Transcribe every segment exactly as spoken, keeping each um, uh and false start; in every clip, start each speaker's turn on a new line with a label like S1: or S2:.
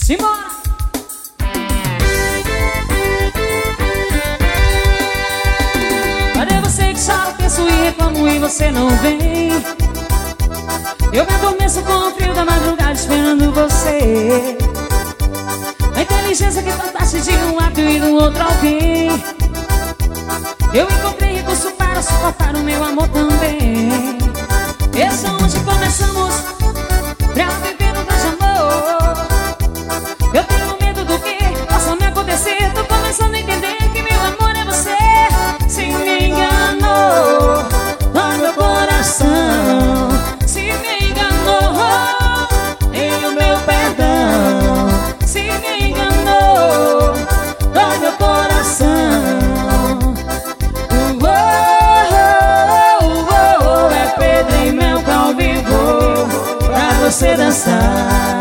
S1: Simbora! Cadê você que chora, penso e reclamo e você não vem? Eu me adormeço com o frio da madrugada esperando você. A inteligência que trataste de um ato e do outro alguém. Eu encontrei recurso para suportar o meu amor também. Esse é onde começamos pra viver no grande amor. Eu tenho medo do que possa me acontecer. Tô começando a entender que meu amor é você. Se me enganou no meu coração, se me enganou em o meu perdão, se me enganou no meu coração. Uh, uh, uh, uh, é pedra e mel que ao vivo pra você dançar.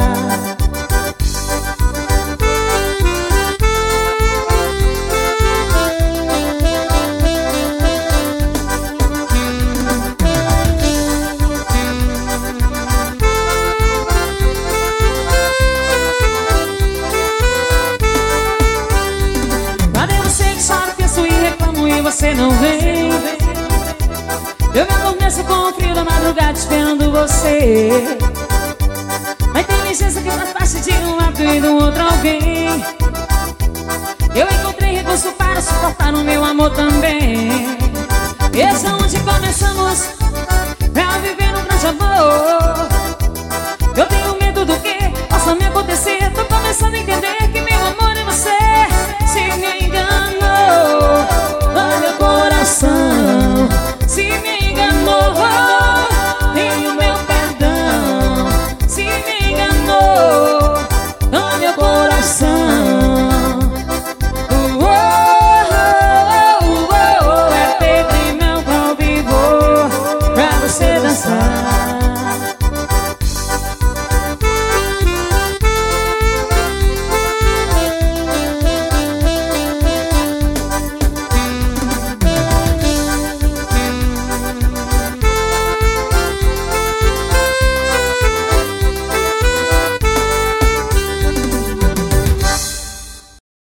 S1: Você não vem. Eu me adormeço com o frio da madrugada esperando você. A inteligência que trataste de um lado e do outro alguém. Eu encontrei recurso para suportar o meu amor também. Esse é onde começamos pra viver um grande amor. Eu tenho medo do que possa me acontecer. Tô começando a entender que